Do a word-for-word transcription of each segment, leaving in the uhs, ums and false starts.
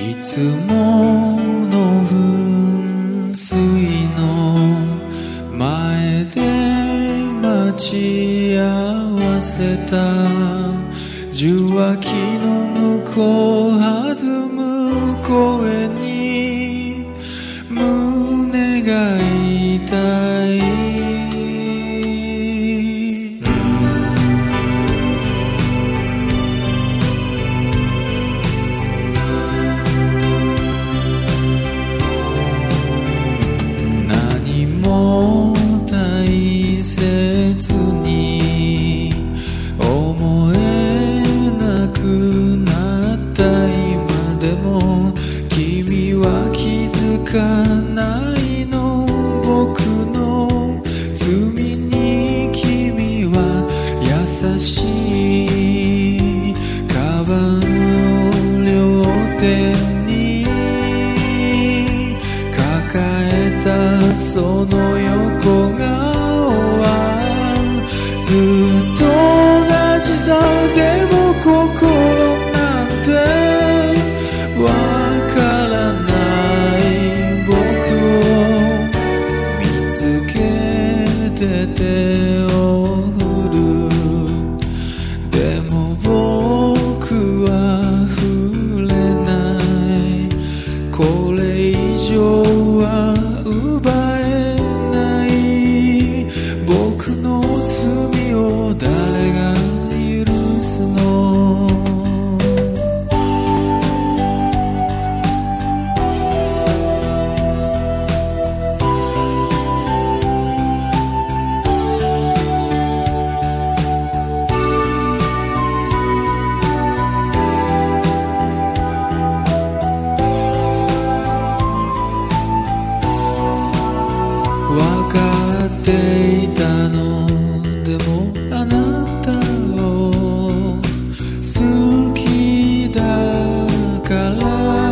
いつもの噴水の前で待ち合わせた受話器の向こう弾む声に胸が痛い。大切に思えなくなった今でも君は気づかないの。僕の罪に君は優しいカバンを両手に抱えたその横顔はずっと同じさ。でも心なんてわからない僕を見つけて手を振る。でも僕は触れない。これ以上は奪えない僕の罪を誰が許すの。わかっていたの。でもあなたを好きだから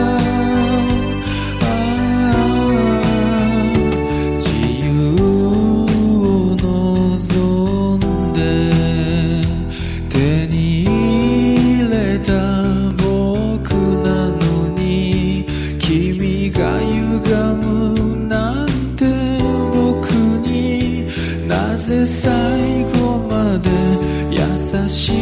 自由を望んで手に入れた僕なのに君が歪むなんてなぜ最後まで優しい